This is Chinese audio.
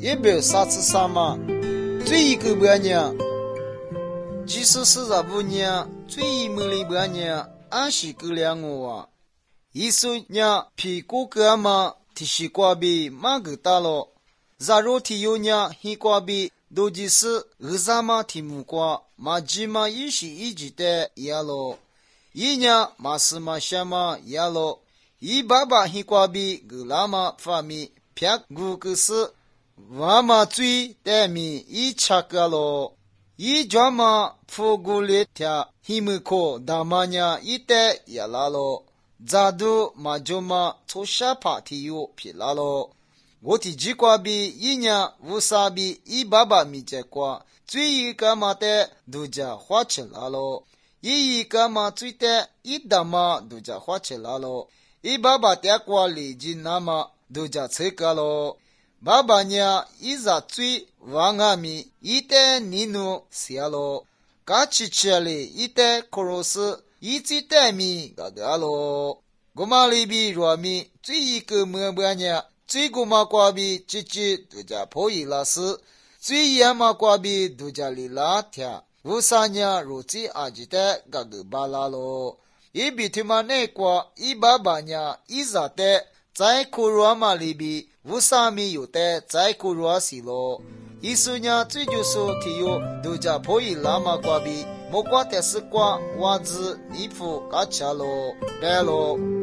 也别啥子啥嘛，最一个半年，即使45年，最美丽半年，俺是个两我啊。一说呢，屁股个嘛，提西瓜比马个大了，假如提有呢，西瓜比都就是二嘛提木瓜，嘛鸡嘛也是一直的呀咯，一呢嘛是嘛什么呀咯，一爸爸西瓜比个拉嘛发米，撇个个是。娃嘛最带米一吃个咯，一专嘛铺古里条，黑木可大妈呢一带也拉咯，咋都嘛就嘛从下爬体有皮拉咯。我的鸡瓜比一年乌沙比一爸爸米结瓜，最一个嘛的都叫花起来咯，一个嘛最的一大嘛都叫花起来咯，一爸爸的瓜里进那嘛都叫吃个咯。爸爸呢，一直最往阿米，一代尼诺下咯，嘎起起里一代克罗斯，一直代米嘎嘎咯。我妈里比若米，最一个么不呢，最个嘛瓜比姐姐都叫破伊拉斯，最一嘛瓜比都叫里拉条，乌啥呢，如此阿吉的嘎个巴拉咯。一比他妈那瓜，一爸爸呢，一直的。在库罗马里比，乌萨米有的在库罗西罗，意思呢，这就是提有都叫破伊拉马瓜比，莫瓜的是瓜袜子、衣服、嘎恰罗，白罗。